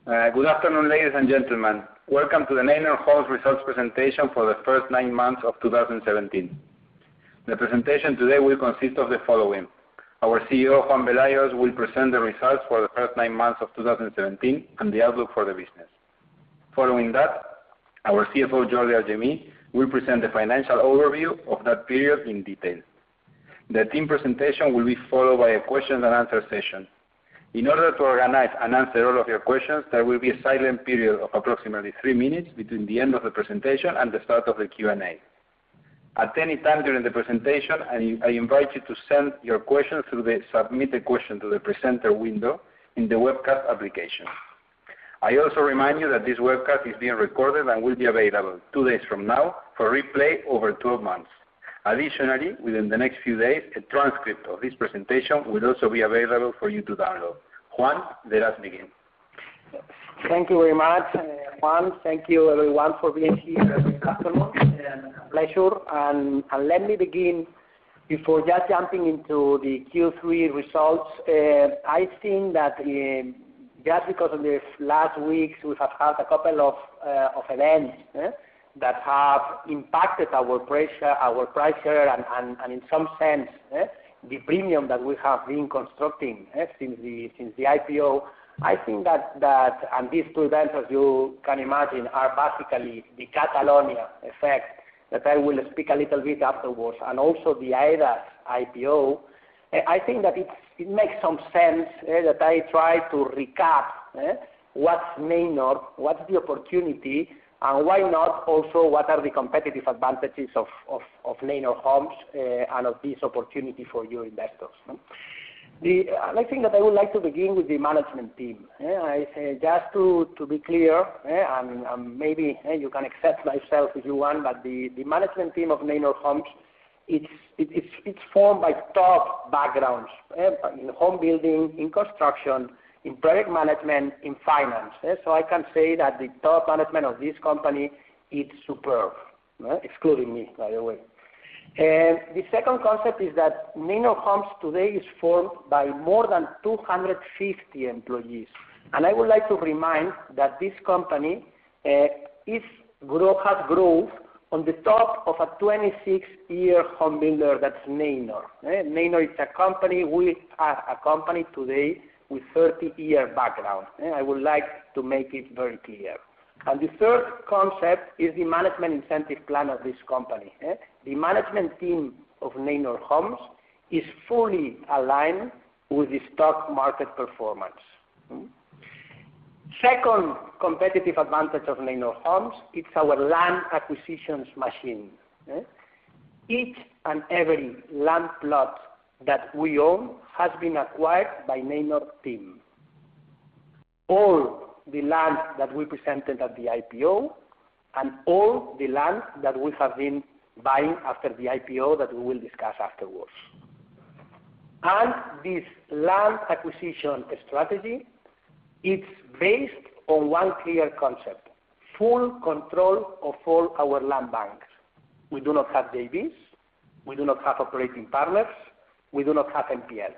Good afternoon, ladies and gentlemen. Welcome to the Neinor Homes results presentation for the first 9 months of 2017. The presentation today will consist of the following. Our CEO, Juan Velayos, will present the results for the first 9 months of 2017 and the outlook for the business. Following that, our CFO, Jordi Argemí, will present the financial overview of that period in detail. The team presentation will be followed by a question and answer session. In order to organize and answer all of your questions, there will be a silent period of approximately 3 minutes between the end of the presentation and the start of the Q&A. At any time during the presentation, I invite you to send your questions through the Submit a Question to the Presenter window in the webcast application. I also remind you that this webcast is being recorded and will be available 2 days from now for replay over 12 months. Additionally, within the next few days, a transcript of this presentation will also be available for you to download. Juan, let us begin. Thank you very much, Juan. Thank you, everyone, for being here this afternoon. A pleasure. And let me begin, before just jumping into the Q3 results, I think that just because of the last weeks, we have had a couple of events that have impacted our pressure, and in some sense, the premium that we have been constructing since the IPO. I think that and these 2 events, as you can imagine, are basically the Catalonia effect that I will speak a little bit afterwards, and also the AEDAS IPO. I think that it makes some sense that I try to recap what's Neinor, what's the opportunity, and why not also what are the competitive advantages of Neinor Homes and of this opportunity for you investors. I think that I would like to begin with the management team. Just to be clear, and maybe you can accept myself if you want, but the management team of Neinor Homes, it's formed by top backgrounds in home building, in construction, in project management, in finance. So I can say that the top management of this company is superb, excluding me, by the way. The second concept is that Neinor Homes today is formed by more than 250 employees. And I would like to remind that this company has growth on the top of a 26-year home builder that's Neinor. Neinor is a company, we are a company today with 30-year background. I would like to make it very clear. And the third concept is the management incentive plan of this company. The management team of Neinor Homes is fully aligned with the stock market performance. Second competitive advantage of Neinor Homes, it's our land acquisitions machine. Each and every land plot that we own has been acquired by Neinor team. All the land that we presented at the IPO and all the land that we have been buying after the IPO that we will discuss afterwards. And this land acquisition strategy, it's based on one clear concept: full control of all our land banks. We do not have JVs, we do not have operating partners, we do not have NPLs.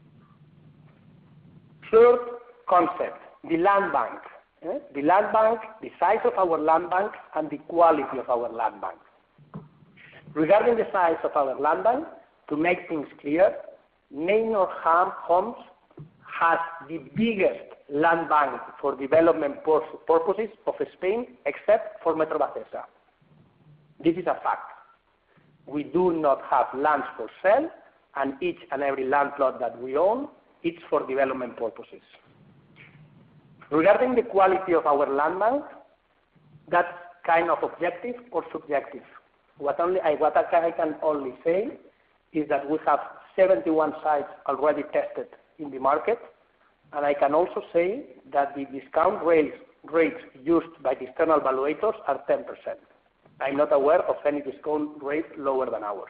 Third concept, the land bank. The land bank, the size of our land bank, and the quality of our land bank. Regarding the size of our land bank, to make things clear, Neinor Homes has the biggest land bank for development purposes of Spain, except for Metro Bacesa. This is a fact. We do not have lands for sale, and each and every land plot that we own, it's for development purposes. Regarding the quality of our land bank, that's kind of objective or subjective. What I can only say is that we have 71 sites already tested in the market, and I can also say that the discount rates used by the external evaluators are 10%. I'm not aware of any discount rate lower than ours.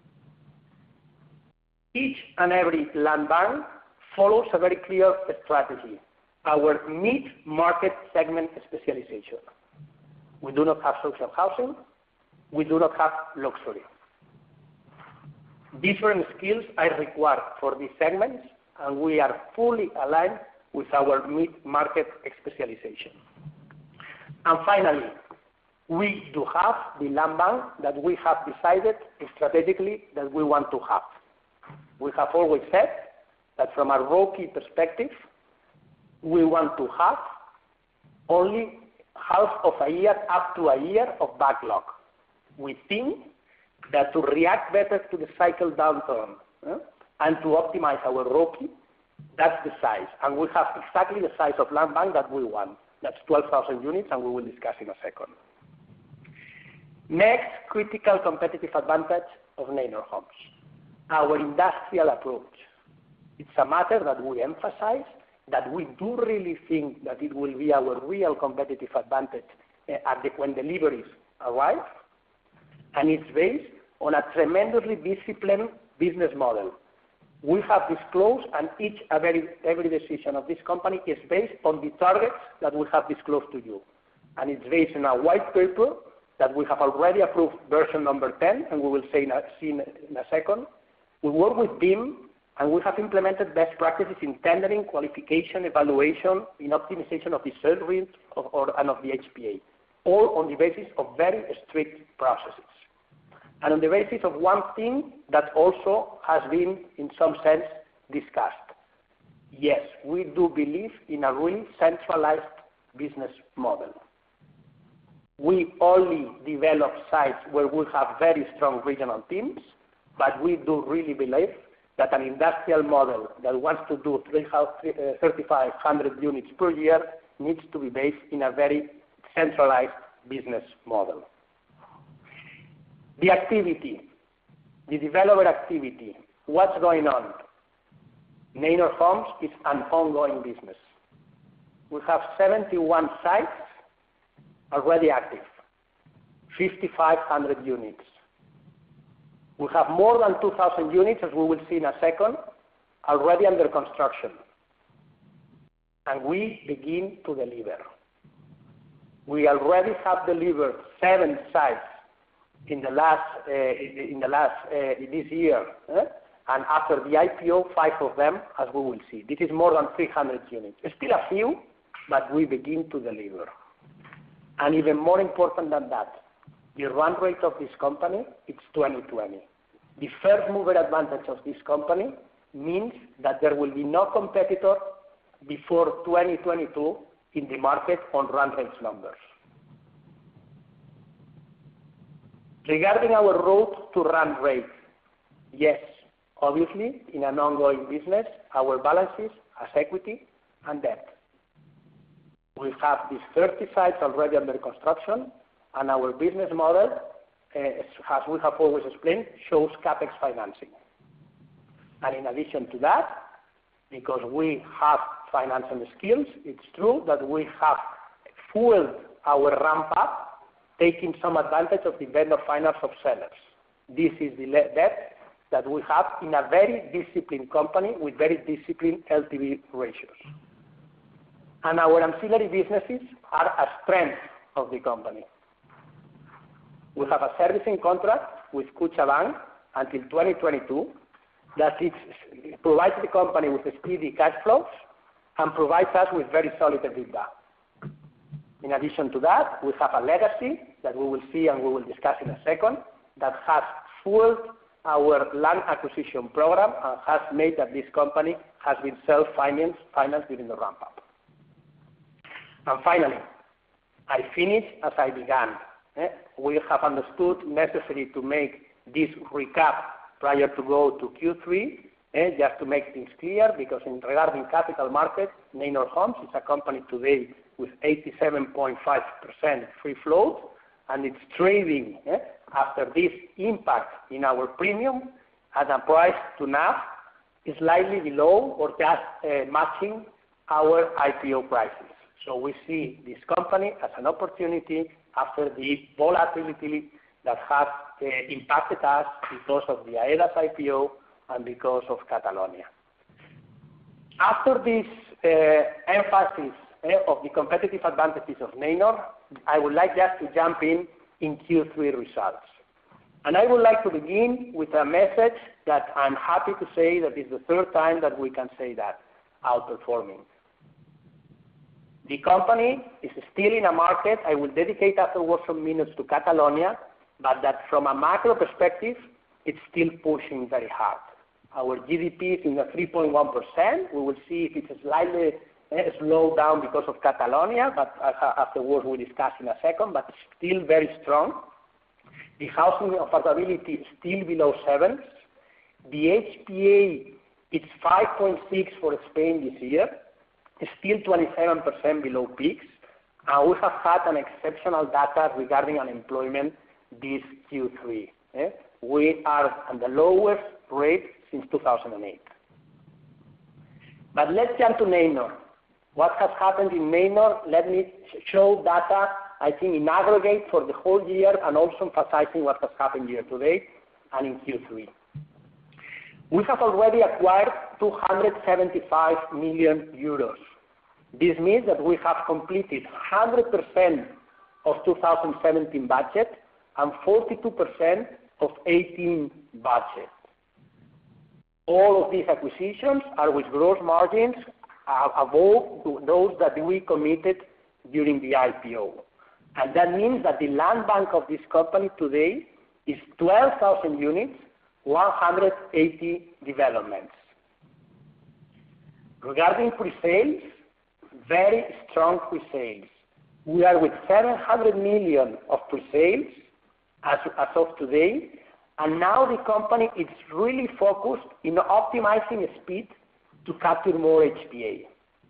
Each and every land bank follows a very clear strategy, our mid-market segment specialization. We do not have social housing, we do not have luxury. Different skills are required for these segments, and we are fully aligned with our mid-market specialization. And finally, we do have the land bank that we have decided strategically that we want to have. We have always said that from a ROCE perspective, we want to have only half of a year up to a year of backlog. We think that to react better to the cycle downturn and to optimize our ROCE, that's the size. And we have exactly the size of land bank that we want. That's 12,000 units, and we will discuss in a second. Next, critical competitive advantage of Neinor Homes, our industrial approach. It's a matter that we emphasize, that we do really think that it will be our real competitive advantage when deliveries arrive, and it's based on a tremendously disciplined business model. We have disclosed, and every decision of this company is based on the targets that we have disclosed to you. And it's based on a white paper that we have already approved, version number 10, and we will see in a second. We work with BIM, and we have implemented best practices in tendering, qualification, evaluation, in optimization of the sales rate and of the HPA, all on the basis of very strict processes. And on the basis of one thing that also has been, in some sense, discussed. Yes, we do believe in a really centralized business model. We only develop sites where we have very strong regional teams, but we do really believe that an industrial model that wants to do 3,500 units per year needs to be based in a very centralized business model. The activity, the developer activity, what's going on? Neinor Homes is an ongoing business. We have 71 sites already active, 5,500 units. We have more than 2,000 units, as we will see in a second, already under construction. And we begin to deliver. We already have delivered 7 sites in this year, and after the IPO, 5 of them, as we will see. This is more than 300 units. It's still a few, but we begin to deliver. And even more important than that, the run rate of this company, it's 2020. The first mover advantage of this company means that there will be no competitor before 2022 in the market on run rates numbers. Regarding our road to run rate, yes, obviously, in an ongoing business, our balances as equity and debt. We have these 30 sites already under construction, and our business model, as we have always explained, shows CapEx financing. And in addition to that, because we have financial skills, it's true that we have fueled our ramp up, taking some advantage of the vendor finance of sellers. This is the debt that we have in a very disciplined company with very disciplined LTV ratios. And our ancillary businesses are a strength of the company. We have a servicing contract with Cuchabank until 2022 that provides the company with steady cash flows and provides us with very solid EBITDA. In addition to that, we have a legacy that we will see and we will discuss in a second that has fueled our land acquisition program and has made that this company has been self-financed during the ramp-up. And finally, I finish as I began. We have understood necessary to make this recap prior to go to Q3, just to make things clear, because regarding capital markets, Neinor Homes is a company today with 87.5% free float, and it's trading after this impact in our premium at a price to NAV is slightly below or just matching our IPO prices. So we see this company as an opportunity after the volatility that has impacted us because of the AEDAS IPO and because of Catalonia. After this emphasis of the competitive advantages of Neinor, I would like just to jump in Q3 results. And I would like to begin with a message that I'm happy to say that is the third time that we can say that, outperforming. The company is still in a market. I will dedicate afterwards some minutes to Catalonia, but that from a macro perspective, it's still pushing very hard. Our GDP is in the 3.1%. We will see if it's slightly slowed down because of Catalonia, but afterwards we'll discuss in a second, but still very strong. The housing affordability is still below 7. The HPA, it's 5.6 for Spain this year. It's still 27% below peaks. And we have had an exceptional data regarding unemployment this Q3. We are at the lowest rate since 2008. But let's jump to Neinor. What has happened in Neinor? Let me show data, I think, in aggregate for the whole year and also emphasizing what has happened year to date and in Q3. We have already acquired 275 million euros. This means that we have completed 100% of 2017 budget and 42% of 18 budget. All of these acquisitions are with gross margins above those that we committed during the IPO. And that means that the land bank of this company today is 12,000 units, 180 developments. Regarding pre-sales, very strong pre-sales. We are with 700 million of pre-sales as of today, and now the company is really focused in optimizing speed to capture more HPA.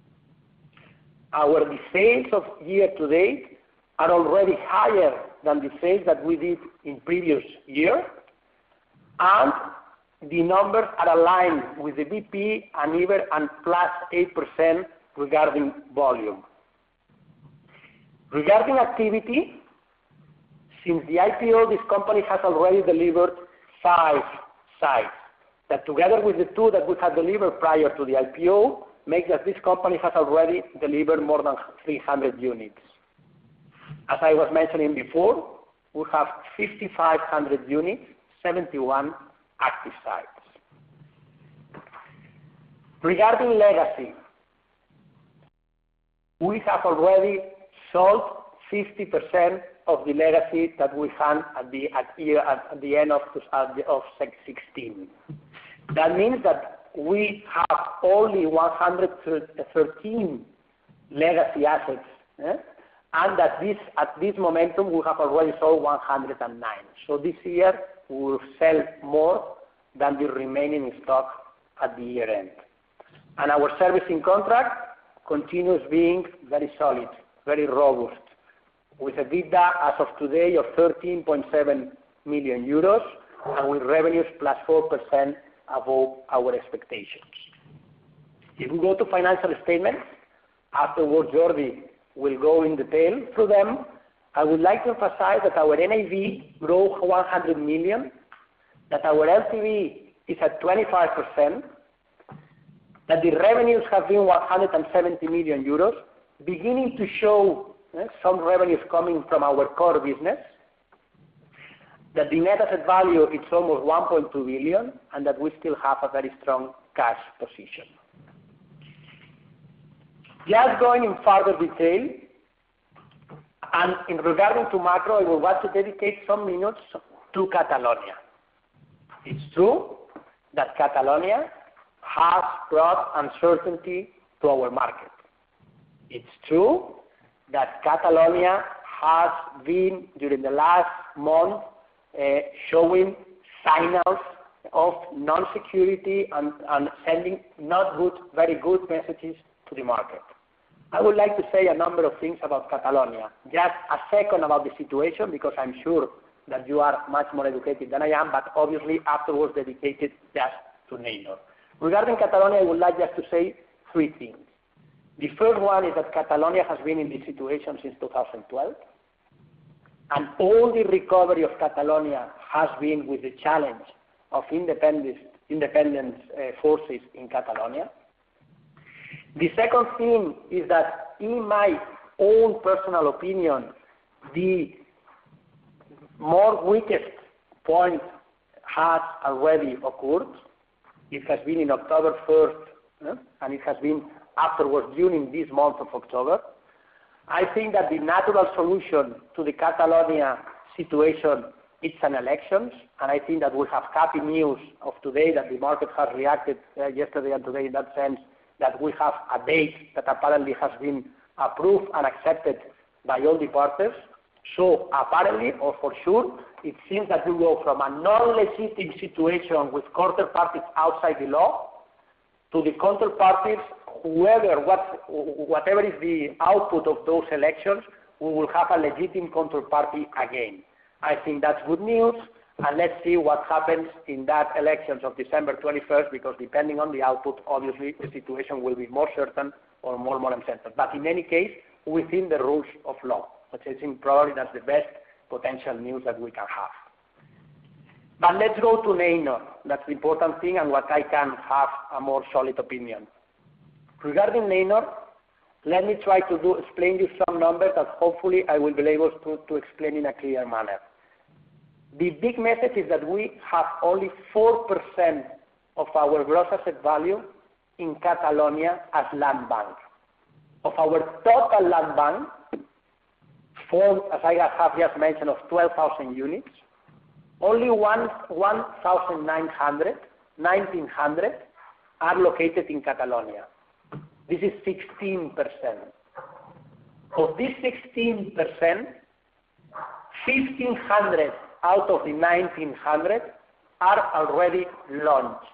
Our sales of year to date are already higher than the sales that we did in previous year, and the numbers are aligned with the BP and even and plus 8% regarding volume. Regarding activity, since the IPO, this company has already delivered 5 sites that together with the 2 that we had delivered prior to the IPO, makes that this company has already delivered more than 300 units. As I was mentioning before, we have 5,500 units, 71 active sites. Regarding legacy, we have already sold 50% of the legacy that we had at the end of 2016. That means that we have only 113 legacy assets, and that at this momentum we have already sold 109. So this year we will sell more than the remaining stock at the year end. And our servicing contract continues being very solid, very robust, with a EBITDA as of today of 13.7 million euros and with revenues plus 4% above our expectations. If we go to financial statements, afterwards Jordi will go in detail through them. I would like to emphasize that our NAV grew 100 million, that our LTV is at 25%, that the revenues have been 170 million euros, beginning to show some revenues coming from our core business, that the net asset value is almost 1.2 billion, and that we still have a very strong cash position. Just going in further detail, and in regarding to macro, I will want to dedicate some minutes to Catalonia. It's true that Catalonia has brought uncertainty to our market. It's true that Catalonia has been, during the last month, showing signals of non-security and sending not good, very good messages to the market. I would like to say a number of things about Catalonia. Just a second about the situation, because I'm sure that you are much more educated than I am, but obviously afterwards dedicated just to Neinor. Regarding Catalonia, I would like just to say 3 things. The first one is that Catalonia has been in this situation since 2012, and all the recovery of Catalonia has been with the challenge of independent forces in Catalonia. The second thing is that, in my own personal opinion, the more weakest point has already occurred. It has been in October 1st, and it has been afterwards during this month of October. I think that the natural solution to the Catalonia situation is an elections, and I think that we have happy news of today that the market has reacted yesterday and today in that sense that we have a date that apparently has been approved and accepted by all the parties. So apparently, or for sure, it seems that we go from a non-legitimate situation with counterparties outside the law to the counterparties, whatever is the output of those elections, we will have a legitimate counterparty again. I think that's good news, and let's see what happens in that elections of December 21st, because depending on the output, obviously the situation will be more certain or more uncertain. But in any case, within the rules of law, which I think probably that's the best potential news that we can have. But let's go to Neinor. That's the important thing and what I can have a more solid opinion. Regarding Neinor, let me try to explain you some numbers that hopefully I will be able to explain in a clear manner. The big message is that we have only 4% of our gross asset value in Catalonia as land bank. Of our total land bank, as I have just mentioned, of 12,000 units, only 1,900 are located in Catalonia. This is 16%. Of this 16%, 1,500 out of the 1,900 are already launched.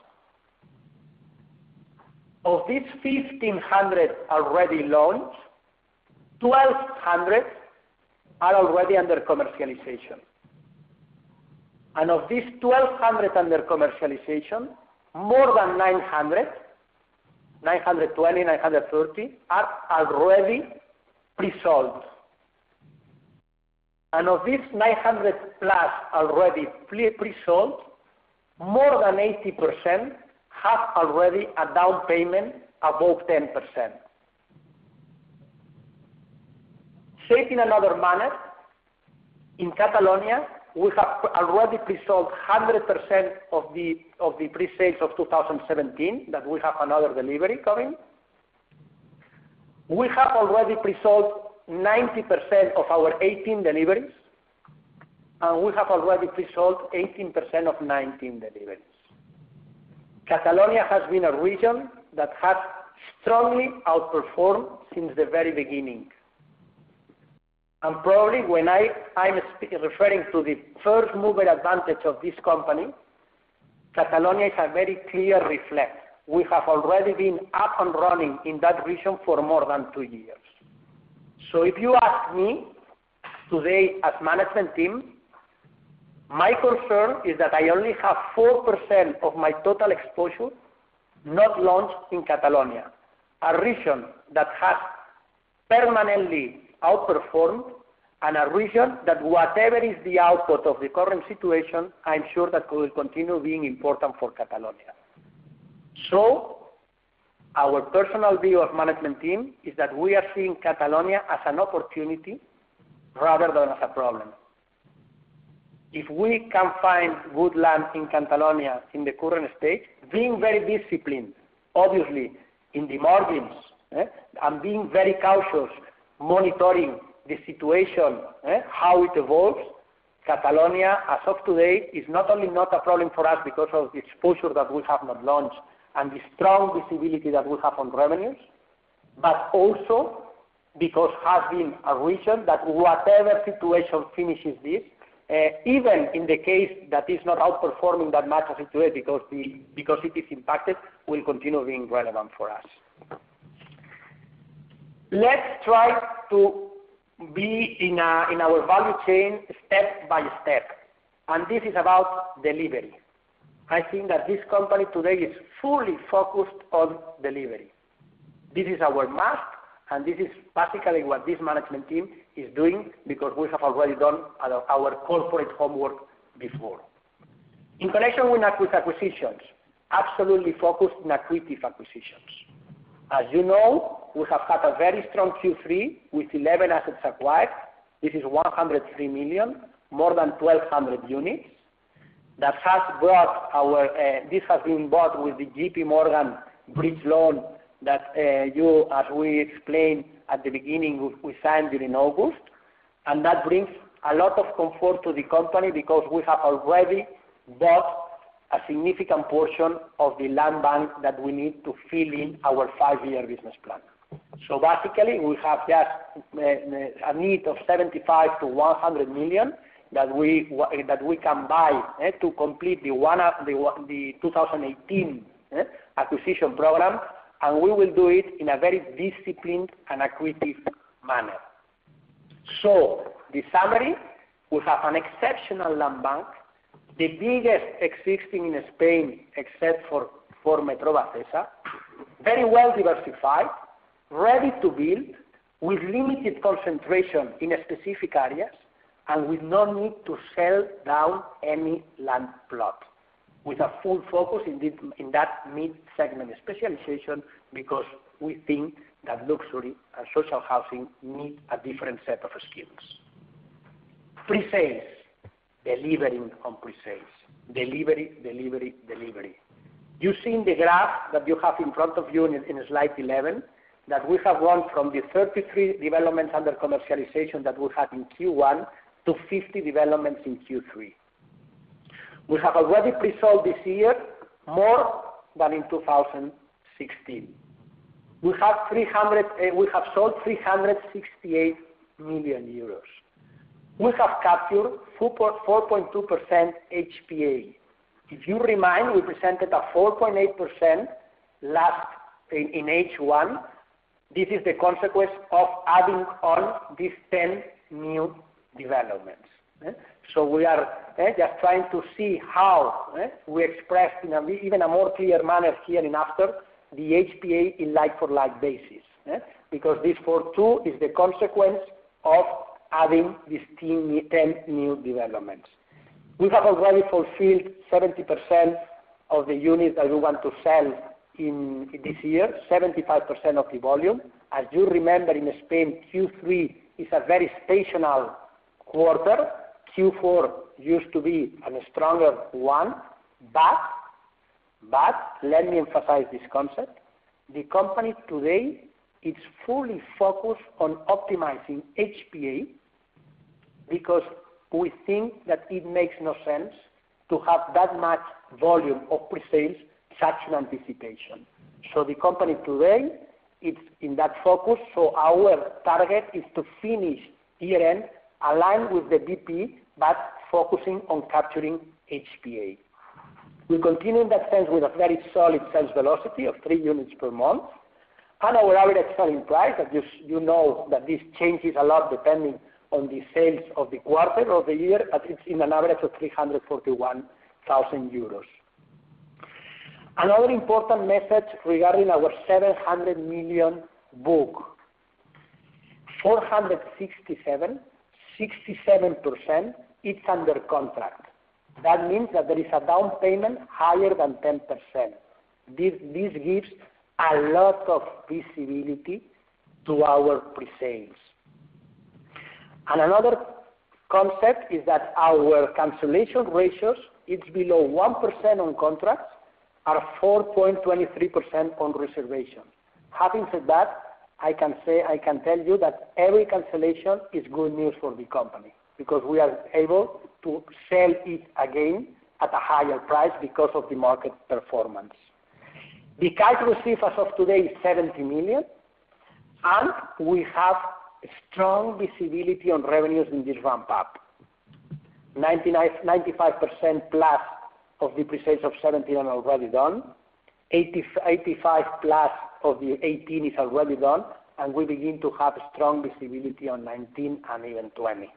Of these 1,500 already launched, 1,200 are already under commercialization. And of these 1,200 under commercialization, more than 900, 920, 930 are already pre-sold. And of these 900 plus already pre-sold, more than 80% have already a down payment above 10%. Said in another manner, in Catalonia, we have already pre-sold 100% of the pre-sales of 2017, that we have another delivery coming. We have already pre-sold 90% of our 18 deliveries, and we have already pre-sold 18% of 19 deliveries. Catalonia has been a region that has strongly outperformed since the very beginning. And probably when I'm referring to the first mover advantage of this company, Catalonia is a very clear reflect. We have already been up and running in that region for more than 2 years. So if you ask me today as management team, my concern is that I only have 4% of my total exposure not launched in Catalonia, a region that has permanently outperformed, and a region that whatever is the output of the current situation, I'm sure that will continue being important for Catalonia. So our personal view of management team is that we are seeing Catalonia as an opportunity rather than as a problem. If we can find good land in Catalonia in the current state, being very disciplined, obviously, in the margins, and being very cautious, monitoring the situation, how it evolves, Catalonia, as of today, is not only not a problem for us because of the exposure that we have not launched and the strong visibility that we have on revenues, but also because has been a region that whatever situation finishes this, even in the case that is not outperforming that much as it today because it is impacted, will continue being relevant for us. Let's try to be in our value chain step by step, and this is about delivery. I think that this company today is fully focused on delivery. This is our must, and this is basically what this management team is doing because we have already done our corporate homework before. In connection with acquisitions, absolutely focused on accretive acquisitions. As you know, we have had a very strong Q3 with 11 assets acquired. This is 103 million, more than 1,200 units. That has brought this has been bought with the JP Morgan bridge loan that as we explained, at the beginning, we signed during August, and that brings a lot of comfort to the company because we have already bought a significant portion of the land bank that we need to fill in our 5-year business plan. So basically, we have just a need of 75 to 100 million that we can buy to complete the 2018 acquisition program, and we will do it in a very disciplined and accretive manner. So the summary: we have an exceptional land bank, the biggest existing in Spain except for Metrovacesa, very well diversified, ready to build, with limited concentration in specific areas, and with no need to sell down any land plot, with a full focus in that mid-segment specialization, because we think that luxury and social housing need a different set of skills. Pre-sales, delivering on pre-sales. Delivery. You see in the graph that you have in front of you in slide 11 that we have gone from the 33 developments under commercialization that we had in Q1 to 50 developments in Q3. We have already pre-sold this year more than in 2016. We have sold 368 million euros. We have captured 4.2% HPA. If you remind, we presented a 4.8% in H1. This is the consequence of adding on these 10 new developments. So we are just trying to see how we express in even a more clear manner here in after the HPA in like-for-like basis, because this 4.2 is the consequence of adding these 10 new developments. We have already fulfilled 70% of the units that we want to sell in this year, 75% of the volume. As you remember, in Spain, Q3 is a very seasonal quarter. Q4 used to be a stronger one, but let me emphasize this concept. The company today is fully focused on optimizing HPA because we think that it makes no sense to have that much volume of pre-sales, such an anticipation. So the company today is in that focus, so our target is to finish year-end aligned with the BP, but focusing on capturing HPA. We continue in that sense with a very solid sales velocity of 3 units per month, and our average selling price, that you know that this changes a lot depending on the sales of the quarter or the year, but it's in an average of 341,000 euros. Another important message regarding our 700 million book. 467, 67%, it's under contract. That means that there is a down payment higher than 10%. This gives a lot of visibility to our pre-sales. And another concept is that our cancellation ratios, it's below 1% on contracts, are 4.23% on reservation. Having said that, I can tell you that every cancellation is good news for the company because we are able to sell it again at a higher price because of the market performance. The cash received as of today is 70 million, and we have strong visibility on revenues in this ramp-up. 95% plus of the pre-sales of 17 are already done. 85 plus of the 18 is already done, and we begin to have strong visibility on 19 and even 20.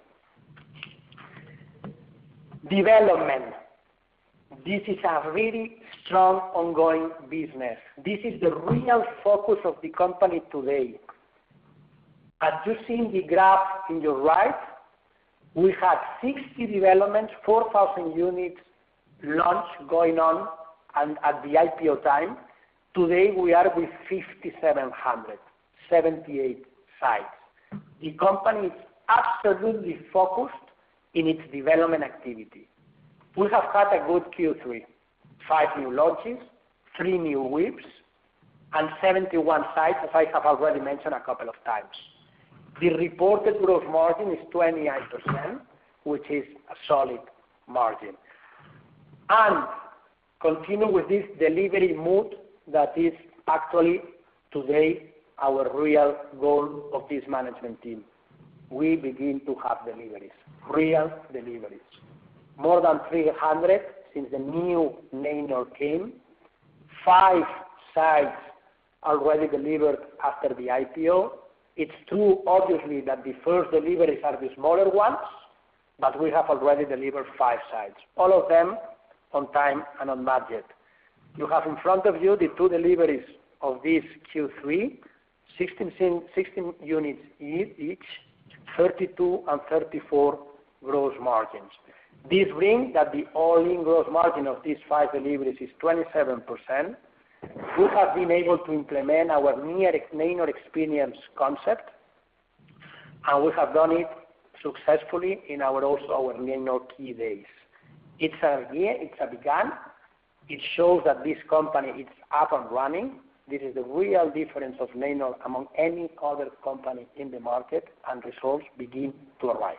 Development. This is a really strong ongoing business. This is the real focus of the company today. As you see in the graph in your right, we had 60 developments, 4,000 units launch going on and at the IPO time. Today we are with 5,700, 78 sites. The company is absolutely focused in its development activity. We have had a good Q3, 5 new launches, 3 new whips, and 71 sites, as I have already mentioned a couple of times. The reported gross margin is 28%, which is a solid margin. And continue with this delivery mood that is actually today our real goal of this management team. We begin to have deliveries, real deliveries. More than 300 since the new Neinor came, 5 sites already delivered after the IPO. It's true, obviously, that the first deliveries are the smaller ones, but we have already delivered 5 sites, all of them on time and on budget. You have in front of you the 2 deliveries of this Q3, 16 units each, 32 and 34 gross margins. This brings that the all-in gross margin of these 5 deliveries is 27%. We have been able to implement our Neinor Experience concept, and we have done it successfully in our Neinor Key Days. It's a begun. It shows that this company is up and running. This is the real difference of Neinor among any other company in the market, and results begin to arrive.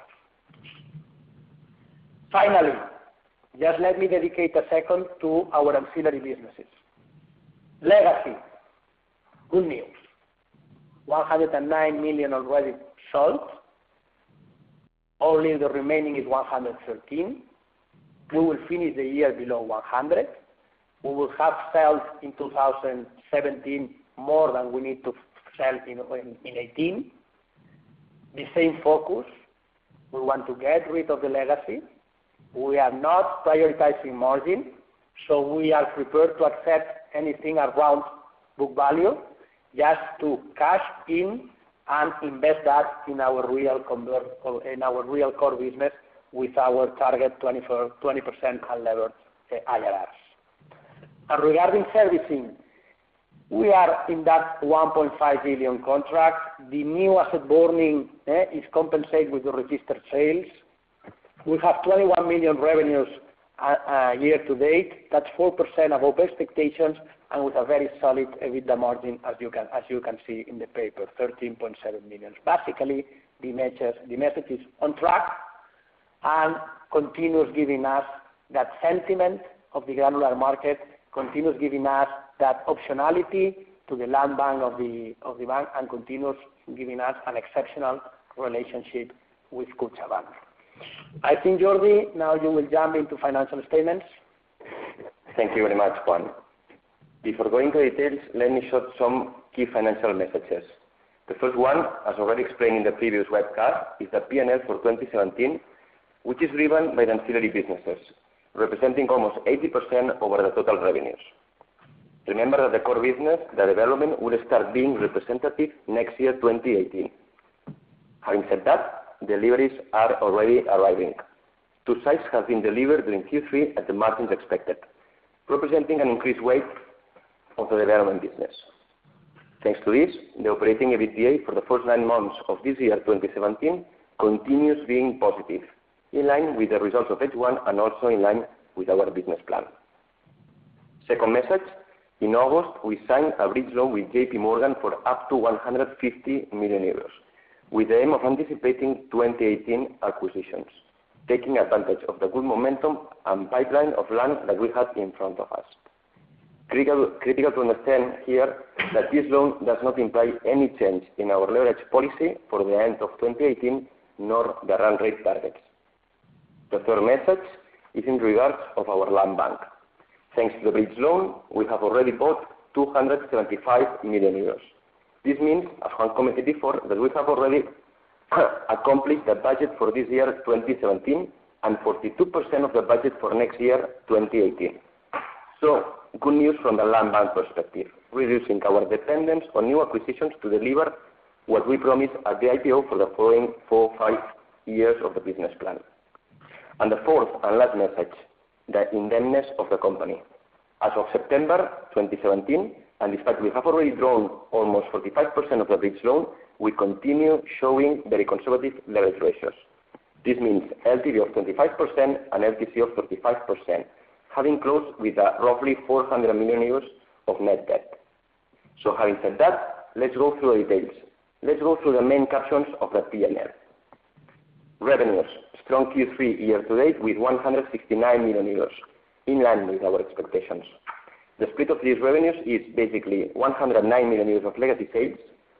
Finally, just let me dedicate a second to our ancillary businesses. Legacy, good news. 109 million already sold. Only the remaining is 113. We will finish the year below 100. We will have sales in 2017 more than we need to sell in 18. The same focus. We want to get rid of the legacy. We are not prioritizing margin, so we are prepared to accept anything around book value just to cash in and invest that in our real core business with our target 20% unlevered IRRs. And regarding servicing, we are in that 1.5 billion contract. The new asset burning is compensated with the registered sales. We have 21 million revenues year to date. That's 4% above expectations, and with a very solid EBITDA margin, as you can see in the paper, 13.7 million. Basically, the message is on track and continues giving us that sentiment of the granular market, continues giving us that optionality to the land bank of the bank, and continues giving us an exceptional relationship with Kutxabank. I think, Jordi, now you will jump into financial statements. Thank you very much, Juan. Before going to details, let me show some key financial messages. The first one, as already explained in the previous webcast, is the P&L for 2017, which is driven by the ancillary businesses, representing almost 80% over the total revenues. Remember that the core business, the development, will start being representative next year, 2018. Having said that, deliveries are already arriving. 2 sites have been delivered during Q3 at the margins expected, representing an increased weight of the development business. Thanks to this, the operating EBITDA for the first 9 months of this year, 2017, continues being positive, in line with the results of H1 and also in line with our business plan. Second message, in August, we signed a bridge loan with JP Morgan for up to 150 million euros, with the aim of anticipating 2018 acquisitions, taking advantage of the good momentum and pipeline of land that we have in front of us. Critical to understand here that this loan does not imply any change in our leverage policy for the end of 2018, nor the run rate targets. The third message is in regards of our land bank. Thanks to the bridge loan, we have already bought 275 million euros. This means, as Juan commented before, that we have already accomplished the budget for this year, 2017, and 42% of the budget for next year, 2018. So, good news from the land bank perspective, reducing our dependence on new acquisitions to deliver what we promised at the IPO for the following 4-5 years of the business plan. And the fourth and last message, the indebtedness of the company. As of September 2017, and despite we have already drawn almost 45% of the bridge loan, we continue showing very conservative leverage ratios. This means LTV of 25% and LTC of 35%, having closed with roughly 400 million euros of net debt. So having said that, let's go through the details. Let's go through the main captions of the P&L. Revenues, strong Q3 year-to-date with 169 million euros, in line with our expectations. The split of these revenues is basically 109 million euros of legacy sales,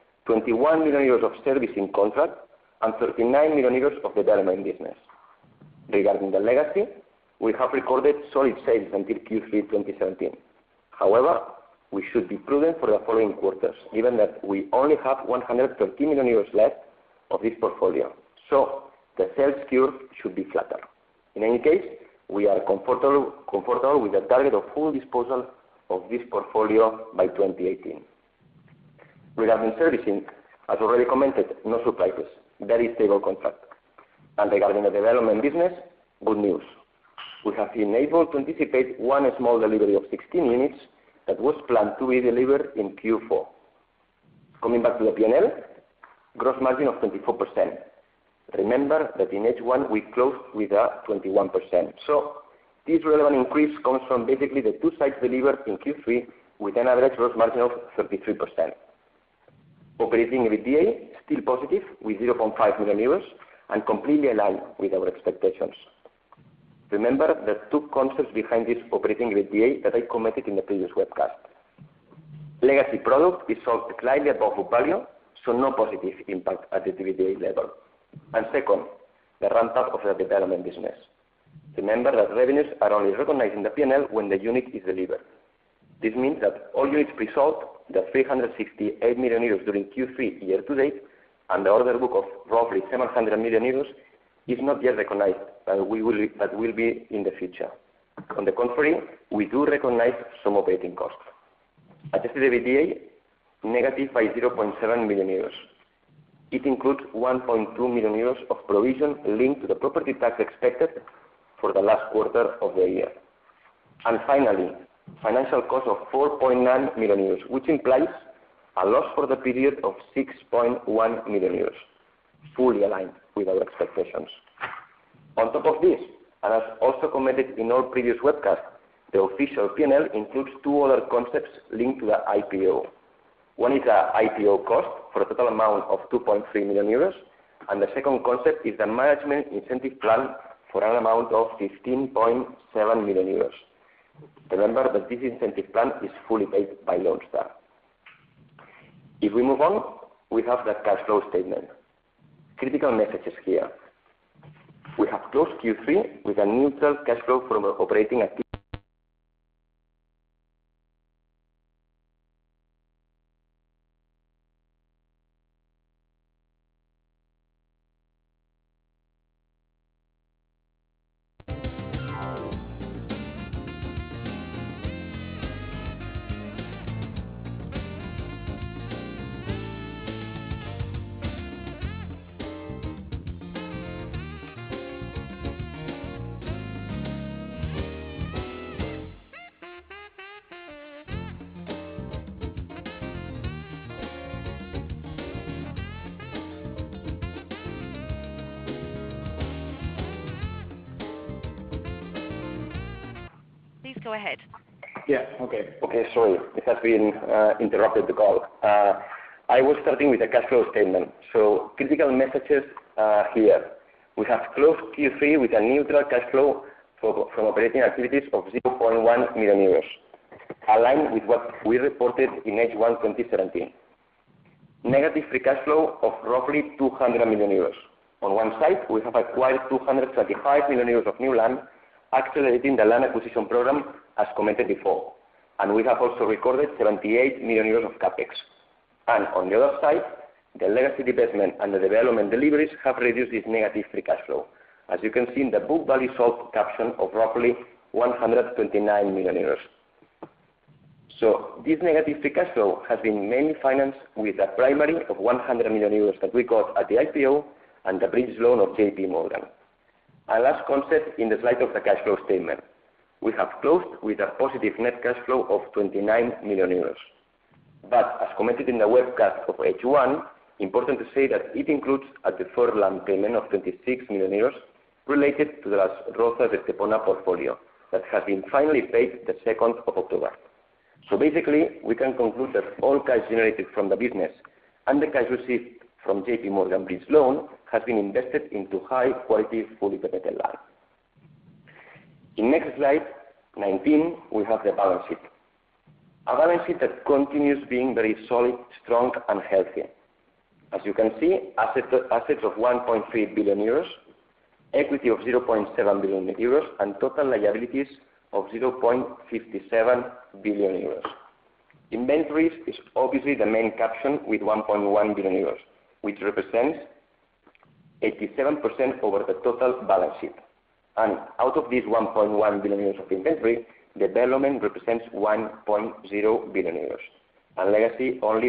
21 million euros of servicing contract, and 39 million euros of development business. Regarding the legacy, we have recorded solid sales until Q3 2017. However, we should be prudent for the following quarters, given that we only have 130 million euros left of this portfolio. So the sales curve should be flatter. In any case, we are comfortable with the target of full disposal of this portfolio by 2018. Regarding servicing, as already commented, no surprises, very stable contract. And regarding the development business, good news. We have been able to anticipate one small delivery of 16 units that was planned to be delivered in Q4. Coming back to the P&L, gross margin of 24%. Remember that in H1 we closed with a 21%. So this relevant increase comes from basically the two sites delivered in Q3 with an average gross margin of 33%. Operating EBITDA still positive with 0.5 million euros and completely aligned with our expectations. Remember the two concepts behind this operating EBITDA that I commented in the previous webcast. Legacy product is sold slightly above book value, so no positive impact at the EBITDA level. And second, the ramp-up of the development business. Remember that revenues are only recognized in the P&L when the unit is delivered. This means that all units pre-sold, the 368 million euros during Q3 year-to-date, and the order book of roughly 700 million euros is not yet recognized, but will be in the future. On the contrary, we do recognize some operating costs. Adjusted EBITDA, negative by 0.7 million euros. It includes 1.2 million euros of provision linked to the property tax expected for the last quarter of the year. And finally, financial cost of 4.9 million euros, which implies a loss for the period of 6.1 million euros, fully aligned with our expectations. On top of this, and as also commented in our previous webcast, the official P&L includes two other concepts linked to the IPO. One is the IPO cost for a total amount of 2.3 million euros, and the second concept is the management incentive plan for an amount of 15.7 million euros. Remember that this incentive plan is fully paid by Lone Star. If we move on, we have the cash flow statement. Critical messages here. We have closed Q3 with a neutral cash flow from operating activities. Go ahead. Yeah, okay. Okay, sorry, it has been interrupted the call. I was starting with the cash flow statement. So critical messages here. We have closed Q3 with a neutral cash flow from operating activities of 0.1 million euros, aligned with what we reported in H1 2017. Negative free cash flow of roughly 200 million euros. On one side, we have acquired 225 million euros of new land, accelerating the land acquisition program as commented before. And we have also recorded 78 million euros of CAPEX. And on the other side, the legacy divestment and the development deliveries have reduced this negative free cash flow, as you can see in the book value sold caption of roughly 129 million euros. So this negative free cash flow has been mainly financed with a primary of 100 million euros that we got at the IPO and the bridge loan of JP Morgan. And last concept in the slide of the cash flow statement. We have closed with a positive net cash flow of 29 million euros. But as commented in the webcast of H1, important to say that it includes a deferred land payment of 26 million euros related to the Las Rozas de Estepona portfolio that has been finally paid the 2nd of October. So basically, we can conclude that all cash generated from the business and the cash received from JP Morgan bridge loan has been invested into high-quality, fully permitted land. In next slide, 19, we have the balance sheet. A balance sheet that continues being very solid, strong, and healthy. As you can see, assets of 1.3 billion euros, equity of 0.7 billion euros, and total liabilities of 0.57 billion euros. Inventories is obviously the main caption with 1.1 billion euros, which represents 87% over the total balance sheet. And out of these 1.1 billion euros of inventory, development represents 1.0 billion euros, and legacy only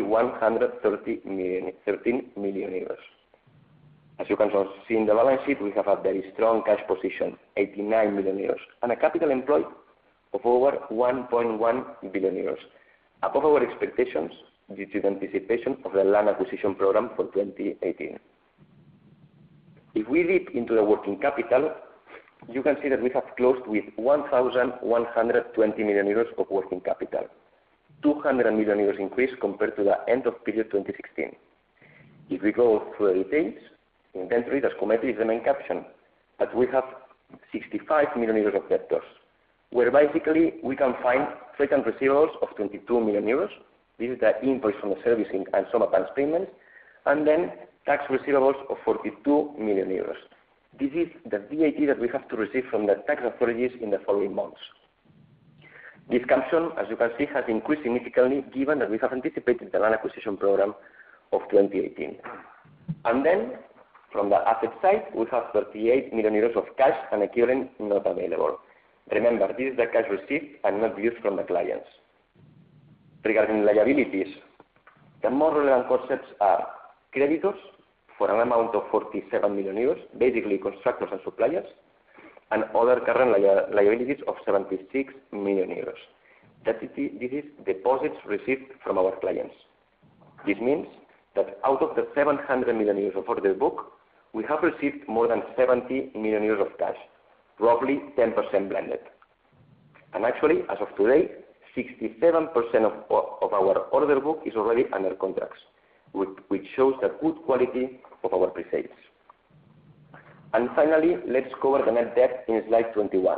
13 million euros. As you can see in the balance sheet, we have a very strong cash position, 89 million euros, and a capital employed of over 1.1 billion euros, above our expectations due to the anticipation of the land acquisition program for 2018. If we dip into the working capital, you can see that we have closed with 1,120 million euros of working capital, 200 million euros increase compared to the end of period 2016. If we go through the details, inventory, as commented, is the main caption, but we have 65 million euros of debtors, where basically we can find trade and receivables of 22 million euros. This is the invoice from the servicing and some advance payments, and then tax receivables of 42 million euros. This is the VAT that we have to receive from the tax authorities in the following months. This caption, as you can see, has increased significantly given that we have anticipated the land acquisition program of 2018. And then, from the asset side, we have 38 million euros of cash and equivalent not available. Remember, this is the cash received and not used from the clients. Regarding liabilities, the more relevant concepts are creditors for an amount of 47 million euros, basically constructors and suppliers, and other current liabilities of 76 million euros. This is deposits received from our clients. This means that out of the 700 million euros of order book, we have received more than 70 million euros of cash, roughly 10% blended. And actually, as of today, 67% of our order book is already under contracts, which shows the good quality of our pre-sales. And finally, let's cover the net debt in slide 21.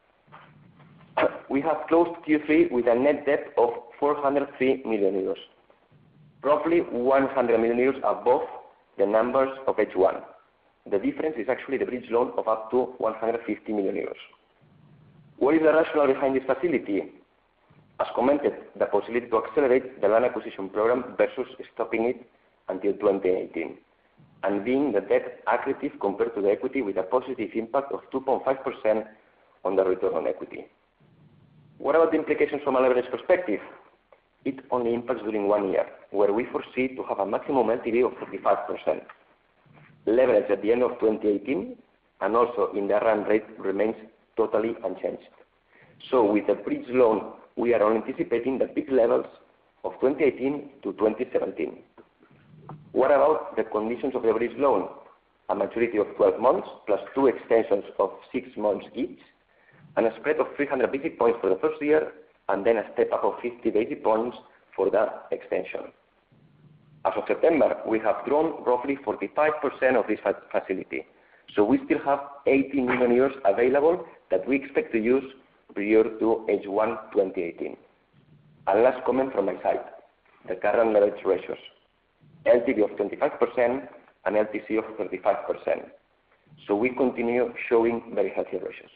We have closed Q3 with a net debt of 403 million euros, roughly 100 million euros above the numbers of H1. The difference is actually the bridge loan of up to 150 million euros. What is the rationale behind this facility? As commented, the possibility to accelerate the land acquisition program versus stopping it until 2018, and being the debt accretive compared to the equity with a positive impact of 2.5% on the return on equity. What about the implications from a leverage perspective? It only impacts during 1 year, where we foresee to have a maximum LTV of 35%. Leverage at the end of 2018 and also in the run rate remains totally unchanged. So with the bridge loan, we are anticipating the peak levels of 2018 to 2017. What about the conditions of the bridge loan? A maturity of 12 months plus 2 extensions of 6 months each, and a spread of 300 basis points for the first year, and then a step up of 50 basis points for the extension. As of September, we have drawn roughly 45% of this facility. So we still have 80 million euros available that we expect to use prior to H1 2018. And last comment from my side, the current leverage ratios. LTV of 25% and LTC of 35%. So we continue showing very healthy ratios.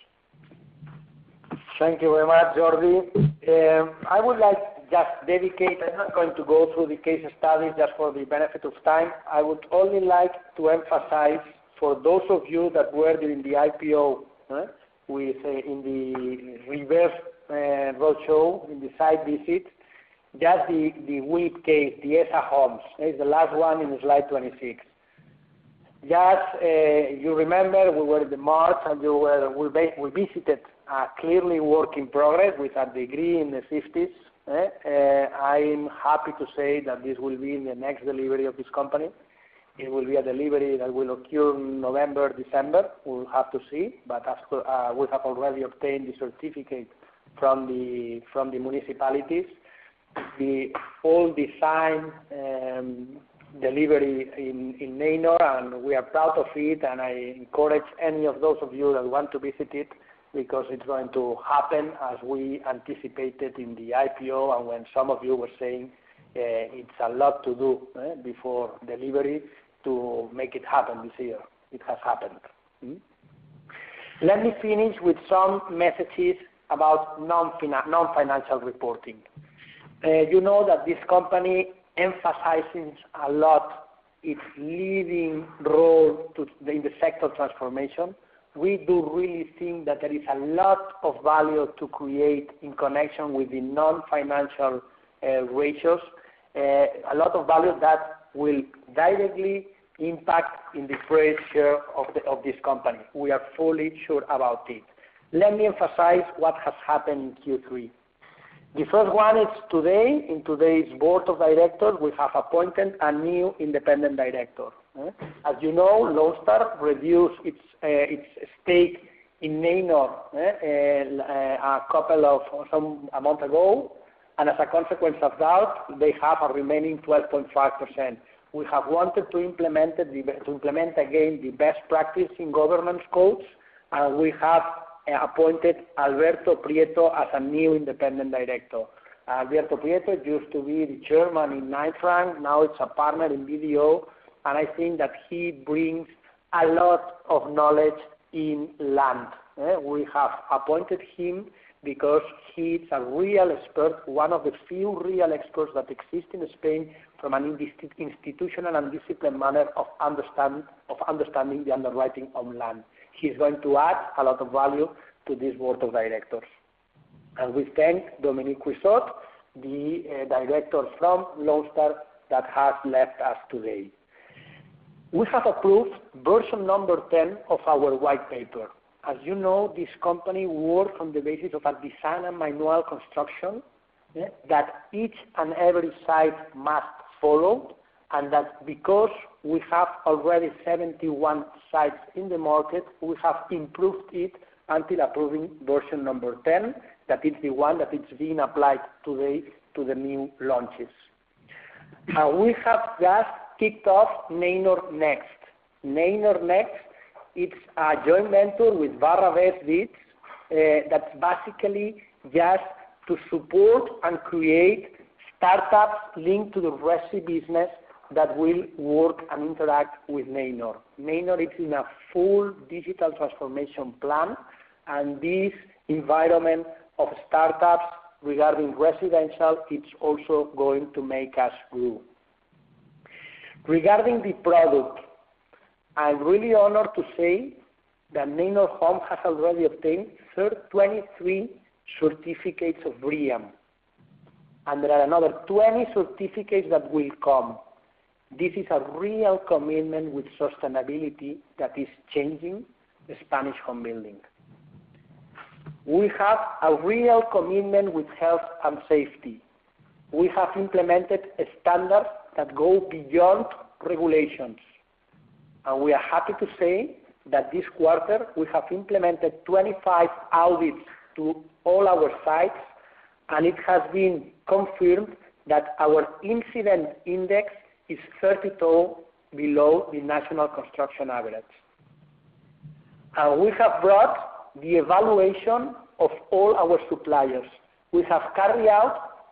Thank you very much, Jordi. I would like just dedicate, I'm not going to go through the case studies just for the benefit of time. I would only like to emphasize for those of you that were during the IPO in the reverse roadshow, in the site visit, just the WIP case, the ESA Homes, is the last one in slide 26. Just, you remember we were in the March and we visited a clearly work in progress with a degree in the 50s. I'm happy to say that this will be in the next delivery of this company. It will be a delivery that will occur in November, December. We'll have to see, but we have already obtained the certificate from the municipalities. the all design delivery in Neinor, and we are proud of it, and I encourage any of those of you that want to visit it, because it's going to happen as we anticipated in the IPO, and when some of you were saying it's a lot to do before delivery to make it happen this year. It has happened. Let me finish with some messages about non-financial reporting. You know that this company emphasizes a lot its leading role in the sector transformation. We do really think that there is a lot of value to create in connection with the non-financial ratios, a lot of value that will directly impact in the price share of this company. We are fully sure about it. Let me emphasize what has happened in Q3. The first one is today, in today's board of directors, we have appointed a new independent director. As you know, Lone Star reduced its stake in Neinor a month ago, and as a consequence of that, they have a remaining 12.5%. We have wanted to implement again the best practice in governance codes, and we have appointed Alberto Prieto as a new independent director. Alberto Prieto used to be the chairman in Knight Frank, now it's a partner in BDO, and I think that he brings a lot of knowledge in land. We have appointed him because he is a real expert, one of the few real experts that exist in Spain from an institutional and disciplined manner of understanding the underwriting of land. He's going to add a lot of value to this board of directors. And we thank Dominique Quissot, the director from Lone Star that has left us today. We have approved version number 10 of our white paper. As you know, this company works on the basis of a design and manual construction that each and every site must follow, and that because we have already 71 sites in the market, we have improved it until approving version number 10, that is the one that is being applied today to the new launches. We have just kicked off Neinor Next. Neinor Next, it's a joint venture with Barra Best Beats that's basically just to support and create startups linked to the resi business that will work and interact with Neinor. Neinor is in a full digital transformation plan, and this environment of startups regarding residential, it's also going to make us grow. Regarding the product, I'm really honored to say that Neinor Home has already obtained 23 certificates of BREEAM, and there are another 20 certificates that will come. This is a real commitment with sustainability that is changing the Spanish home building. We have a real commitment with health and safety. We have implemented standards that go beyond regulations. And we are happy to say that this quarter we have implemented 25 audits to all our sites, and it has been confirmed that our incident index is 32 below the national construction average. And we have brought the evaluation of all our suppliers. We have carried out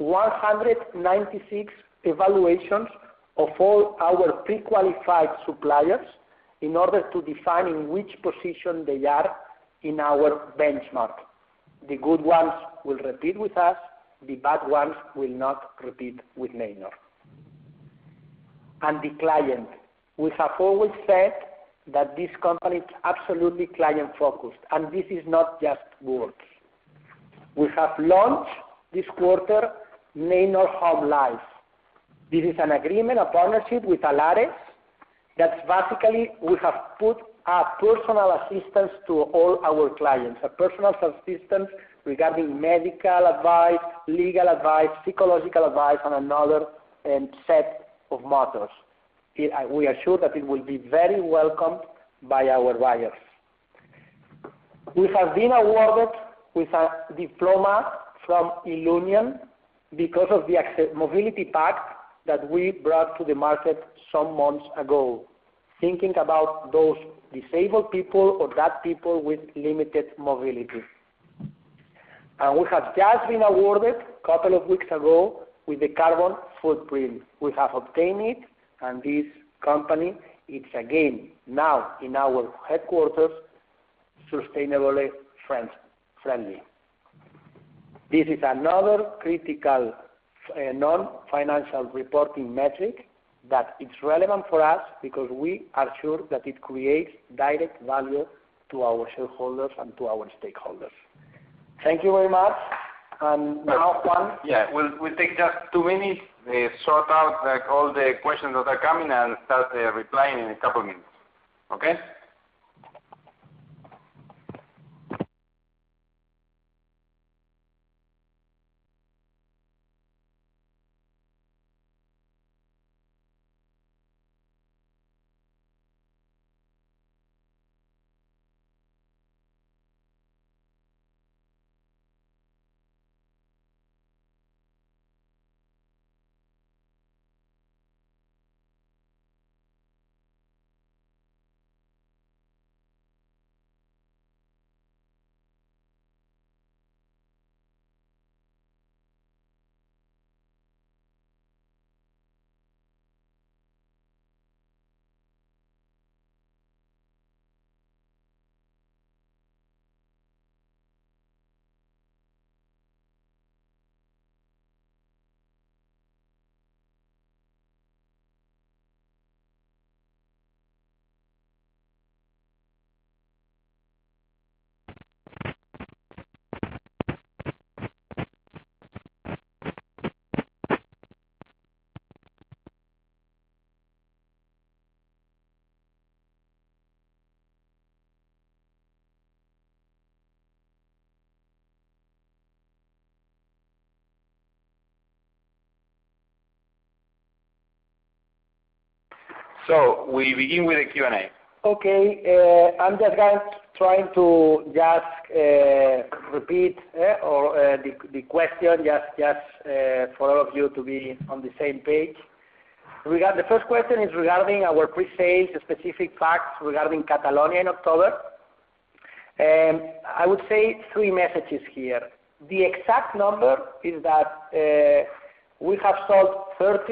196 evaluations of all our pre-qualified suppliers in order to define in which position they are in our benchmark. The good ones will repeat with us, the bad ones will not repeat with Neinor. And the client. We have always said that this company is absolutely client-focused, and this is not just words. We have launched this quarter Neinor Home Life. This is an agreement, a partnership with Alares, that's basically we have put a personal assistance to all our clients, a personal assistance regarding medical advice, legal advice, psychological advice, and another set of matters. We are sure that it will be very welcomed by our buyers. We have been awarded with a diploma from Illunion because of the mobility pact that we brought to the market some months ago, thinking about those disabled people or that people with limited mobility. And we have just been awarded a couple of weeks ago with the carbon footprint. We have obtained it, and this company, it's again now in our headquarters, sustainably friendly. This is another critical non-financial reporting metric that it's relevant for us because we are sure that it creates direct value to our shareholders and to our stakeholders. Thank you very much. And now, Juan. Yeah, we'll take just 2 minutes, sort out all the questions that are coming and start replying in a couple minutes. Okay? So we begin with the Q&A. Okay, I'm just trying to repeat the question just for all of you to be on the same page. The first question is regarding our pre-sales, specific facts regarding Catalonia in October. I would say 3 messages here. The exact number is that we have sold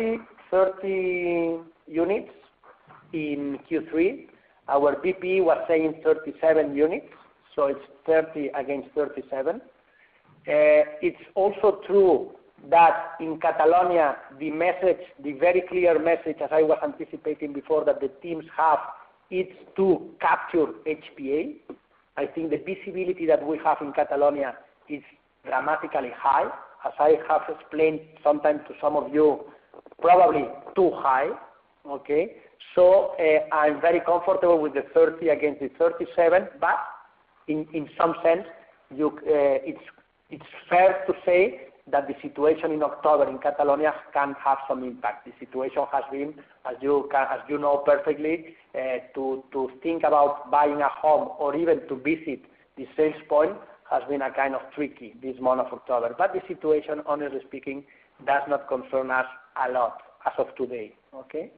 30 units in Q3. Our BP was saying 37 units, so it's 30 against 37. It's also true that in Catalonia, the very clear message, as I was anticipating before, that the teams have, is to capture HPA. I think the visibility that we have in Catalonia is dramatically high. As I have explained sometimes to some of you, probably too high, okay? So I'm very comfortable with the 30 against the 37, but in some sense, it's fair to say that the situation in October in Catalonia can have some impact. The situation has been, as you know perfectly, to think about buying a home or even to visit the sales point has been a kind of tricky this month of October. But the situation, honestly speaking, does not concern us a lot as of today. Okay.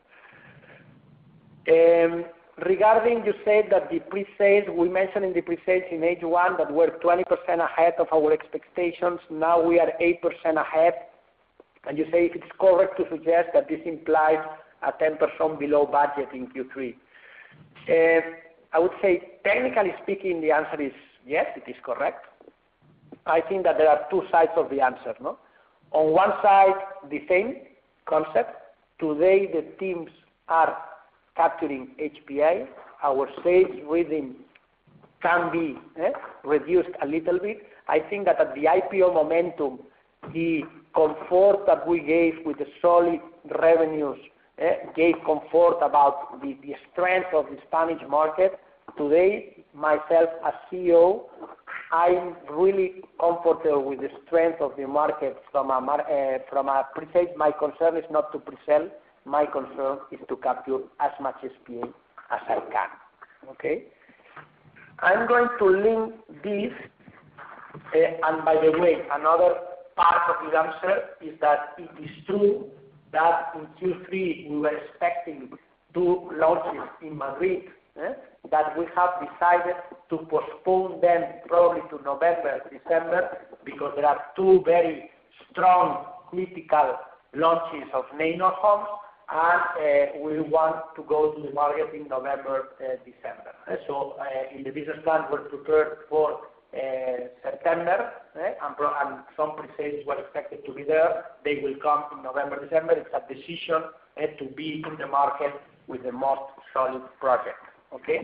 Regarding, you said that the pre-sales, we mentioned in the pre-sales in H1 that we're 20% ahead of our expectations. Now we are 8% ahead. And you say if it's correct to suggest that this implies a 10% below budget in Q3. I would say, technically speaking, the answer is yes, it is correct. I think that there are 2 sides of the answer. No? On one side, the same concept. Today, the teams are capturing HPA. Our sales rhythm can be reduced a little bit. I think that at the IPO momentum, the comfort that we gave with the solid revenues gave comfort about the strength of the Spanish market. Today, myself as CEO, I'm really comfortable with the strength of the market from a pre-sales. My concern is not to pre-sell. My concern is to capture as much SPA as I can. Okay? I'm going to link this, and by the way, another part of the answer is that it is true that in Q3 we were expecting 2 launches in Madrid, that we have decided to postpone them probably to November, December, because there are 2 very strong critical launches of Neinor Homes, and we want to go to the market in November, December. So in the business plan we're prepared for September, and some pre-sales were expected to be there. They will come in November, December. It's a decision to be in the market with the most solid project. Okay.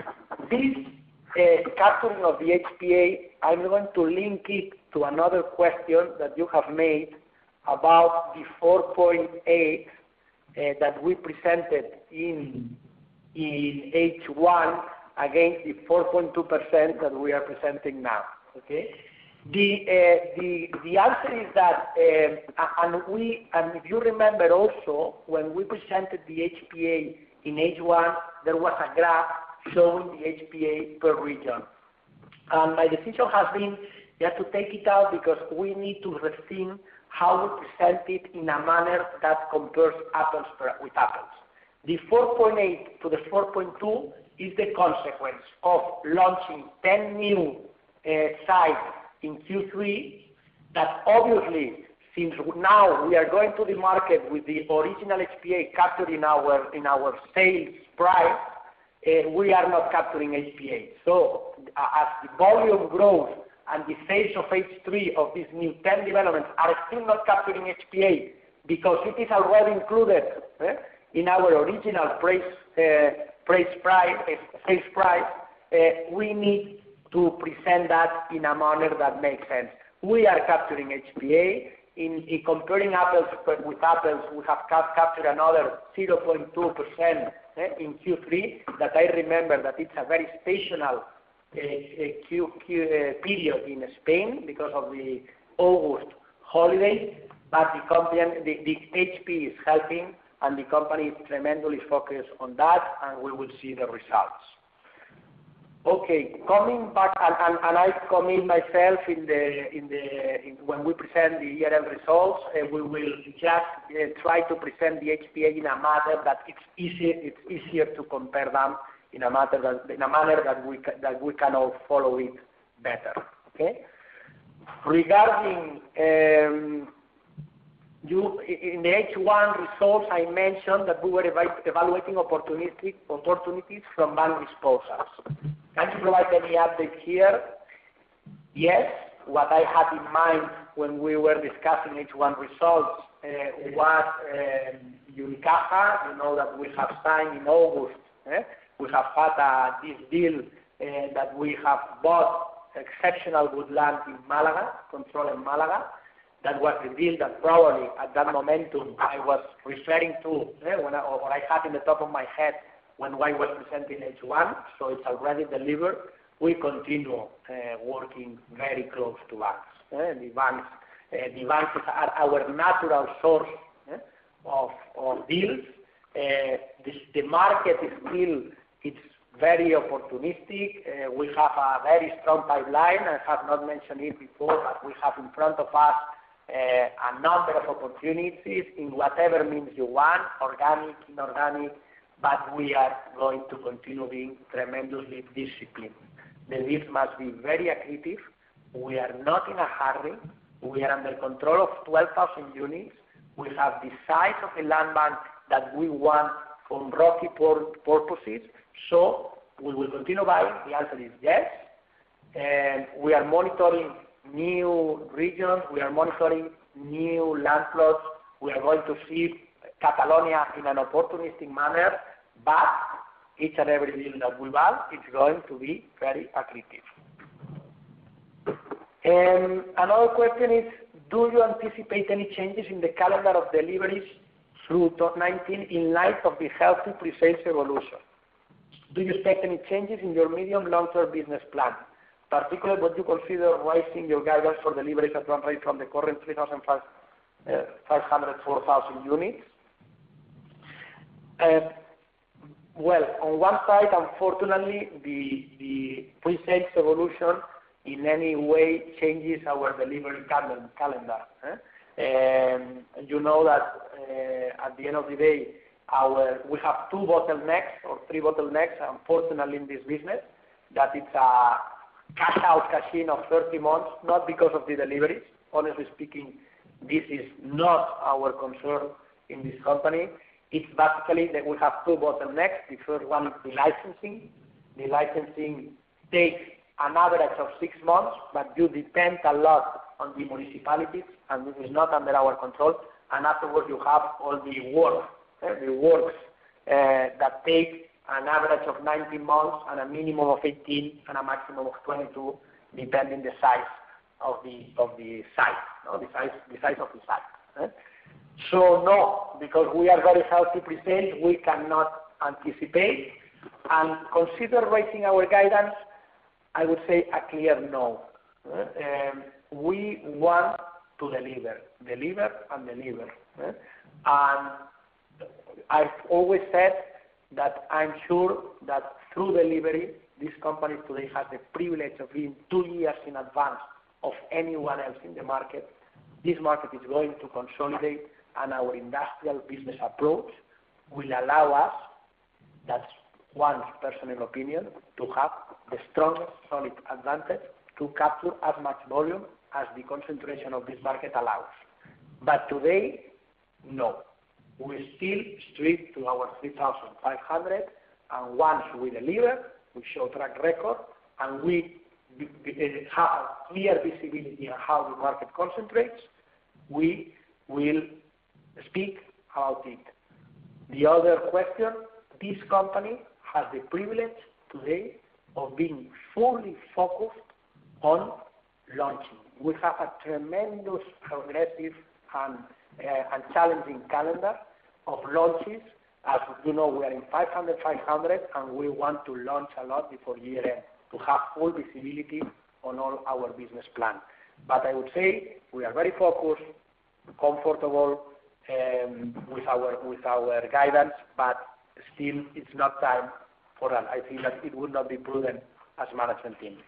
This capturing of the HPA, I'm going to link it to another question that you have made about the 4.8 that we presented in H1 against the 4.2% that we are presenting now. Okay. The answer is that, and if you remember also, when we presented the HPA in H1, there was a graph showing the HPA per region. And my decision has been just to take it out because we need to rethink how we present it in a manner that compares apples with apples. The 4.8 to the 4.2 is the consequence of launching 10 new sites in Q3 that obviously, since now we are going to the market with the original HPA captured in our sales price, we are not capturing HPA. So as the volume grows and the sales of H3 of these new 10 developments are still not capturing HPA because it is already included in our original sales price, we need to present that in a manner that makes sense. We are capturing HPA. In comparing apples with apples, we have captured another 0.2% in Q3. That I remember that it's a very seasonal period in Spain because of the August holidays, but the HP is helping, and the company is tremendously focused on that, and we will see the results. Okay, coming back, and I commit myself when we present the year-end results, we will just try to present the HPA in a manner that it's easier to compare them in a manner that we can all follow it better. Okay. Regarding in the H1 results, I mentioned that we were evaluating opportunities from bank disposals. Can you provide any update here? Yes. What I had in mind when we were discussing H1 results was Unicaja. You know that we have signed in August. We have had this deal that we have bought exceptional good land in Malaga, control in Malaga. That was the deal that probably at that momentum I was referring to, or I had in the top of my head when I was presenting H1, so it's already delivered. We continue working very close to banks. The banks are our natural source of deals. The market is still, it's very opportunistic. We have a very strong pipeline. I have not mentioned it before, but we have in front of us a number of opportunities in whatever means you want, organic, inorganic, but we are going to continue being tremendously disciplined. The deals must be very accretive. We are not in a hurry. We are under control of 12,000 units. We have the size of the land bank that we want for rocky purposes. So we will continue buying. The answer is yes. And we are monitoring new regions. We are monitoring new land plots. We are going to see Catalonia in an opportunistic manner, but each and every deal that we buy is going to be very accretive. And another question is, do you anticipate any changes in the calendar of deliveries through 2019 in light of the healthy pre-sales evolution? Do you expect any changes in your medium-long-term business plan? Particularly, would you consider raising your guidance for deliveries at one rate from the current 3,504,000 units? Well, on one side, unfortunately, the pre-sales evolution in any way changes our delivery calendar. You know that at the end of the day, we have 2 bottlenecks or 3 bottlenecks, unfortunately, in this business, that it's a cash out, cash in of 30 months, not because of the deliveries. Honestly speaking, this is not our concern in this company. It's basically that we have 2 bottlenecks. The first one is the licensing. The licensing takes an average of 6 months, but you depend a lot on the municipalities, and this is not under our control. And afterwards, you have all the works that take an average of 19 months and a minimum of 18 and a maximum of 22, depending the size of the site, the size of the site. So no, because we are very healthy present, we cannot anticipate. And consider raising our guidance, I would say a clear no. We want to deliver. And I've always said that I'm sure that through delivery, this company today has the privilege of being 2 years in advance of anyone else in the market. This market is going to consolidate, and our industrial business approach will allow us, that's one's personal opinion, to have the strongest solid advantage to capture as much volume as the concentration of this market allows. But today, no. We're still strict to our 3,500, and once we deliver, we show track record, and we have clear visibility on how the market concentrates, we will speak about it. The other question, this company has the privilege today of being fully focused on launching. We have a tremendous, aggressive, and challenging calendar of launches. As you know, we are in 500, and we want to launch a lot before year end to have full visibility on all our business plan. But I would say we are very focused, comfortable with our guidance, but still it's not time for that. I think that it would not be prudent as management team.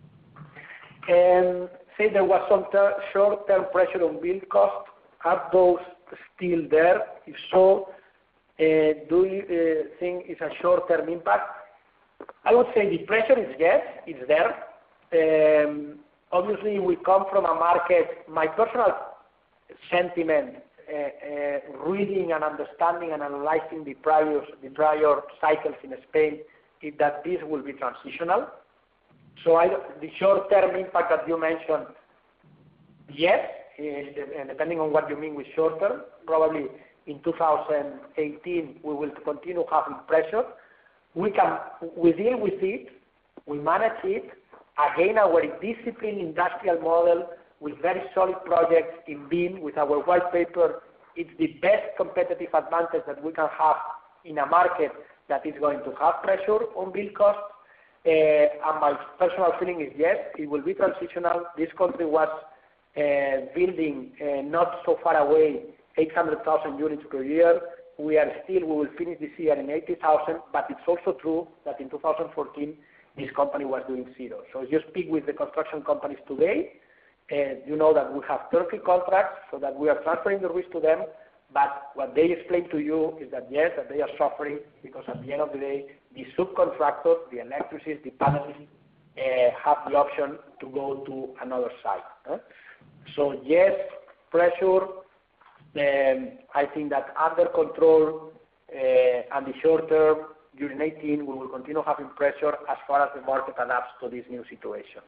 Say there was some short-term pressure on build cost. Are those still there? If so, do you think it's a short-term impact? I would say the pressure is yes, it's there. Obviously, we come from a market, my personal sentiment, reading and understanding and analyzing the prior cycles in Spain, is that this will be transitional. So the short-term impact that you mentioned, yes, depending on what you mean with short-term, probably in 2018 we will continue having pressure. We deal with it, we manage it. Again, our disciplined industrial model with very solid projects in BIM, with our white paper, it's the best competitive advantage that we can have in a market that is going to have pressure on build costs. And my personal feeling is yes, it will be transitional. This country was building not so far away 800,000 units per year. We will finish this year in 80,000, but it's also true that in 2014 this company was doing 0. So if you speak with the construction companies today, you know that we have Turkey contracts, so that we are transferring the risk to them, but what they explain to you is that yes, that they are suffering because at the end of the day, the subcontractors, the electricians, the panelists have the option to go to another site. So yes, pressure. I think that under control and the short term, during 2018, we will continue having pressure as far as the market adapts to this new situation.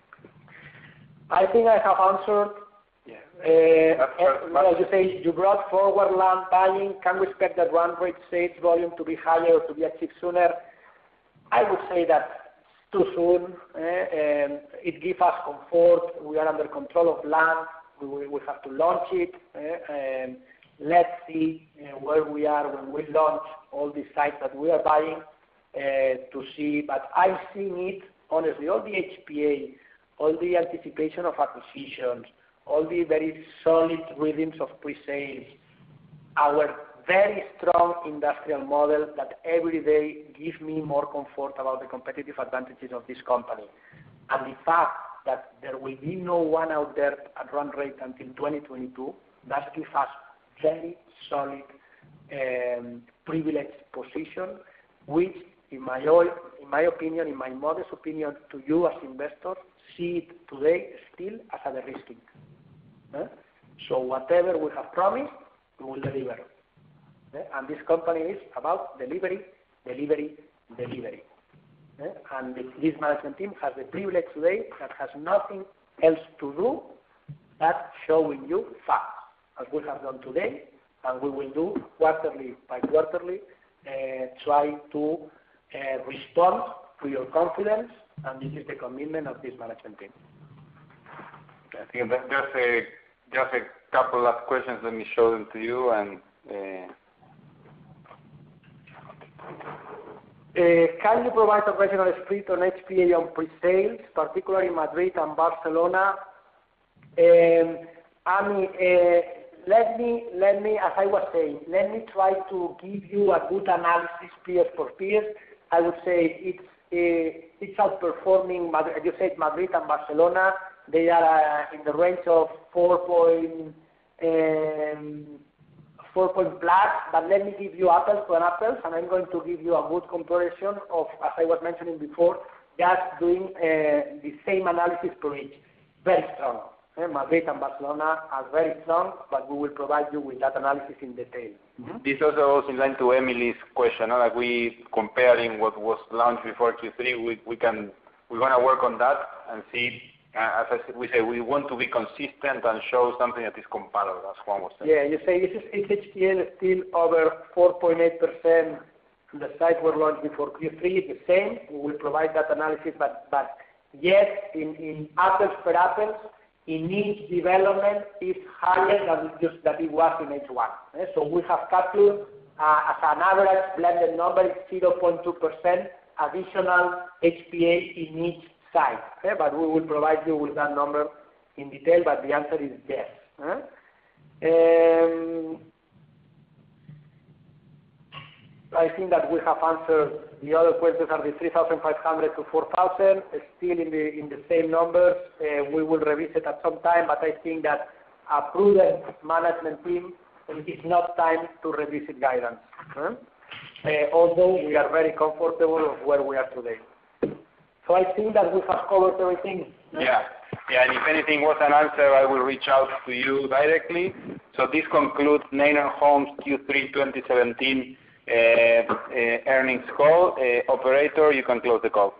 I think I have answered. As you say, you brought forward land buying. Can we expect that run rate sales volume to be higher or to be achieved sooner? I would say that too soon. It gives us comfort. We are under control of land. We have to launch it. Let's see where we are when we launch all the sites that we are buying to see. But I'm seeing it, honestly, all the HPA, all the anticipation of acquisitions, all the very solid rhythms of pre-sales, our very strong industrial model that every day gives me more comfort about the competitive advantages of this company. and the fact that there will be no one out there at run rate until 2022, that gives us very solid privileged position, which in my opinion, in my modest opinion, to you as investors, see it today still as a de-risking. So whatever we have promised, we will deliver. And this company is about delivery. And this management team has the privilege today that has nothing else to do but showing you facts, as we have done today, and we will do quarterly by quarterly, try to respond to your confidence, and this is the commitment of this management team. I think that just a couple of questions. Let me show them to you. And can you provide a regional split on HPA on pre-sales, particularly Madrid and Barcelona? Let me, as I was saying, let me try to give you a good analysis peers for peers. I would say it's outperforming, as you said, Madrid and Barcelona. They are in the range of 4 point plus, but let me give you apples to apples, and I'm going to give you a good comparison of, as I was mentioning before, just doing the same analysis per each. Very strong. Madrid and Barcelona are very strong, but we will provide you with that analysis in detail. This also goes in line to Emily's question. Like we comparing what was launched before Q3, we're gonna work on that and see. As I said, we say we want to be consistent and show something that is comparable, as Juan was saying. Yeah, you say HPA is still over 4.8%. The site were launched before Q3, the same. We will provide that analysis, but yes, in apples per apples, in each development is higher than it was in H1. So we have calculated as an average blended number is 0.2% additional HPA in each site. But we will provide you with that number in detail, but the answer is yes. I think that we have answered the other questions are the 3,500 to 4,000, still in the same numbers. We will revisit at some time, but I think that a prudent management team, it is not time to revisit guidance. Although we are very comfortable of where we are today. So I think that we have covered everything. Yeah, and if anything was an answer, I will reach out to you directly. So this concludes Neinor Homes Q3 2017 earnings call. Operator, you can close the call.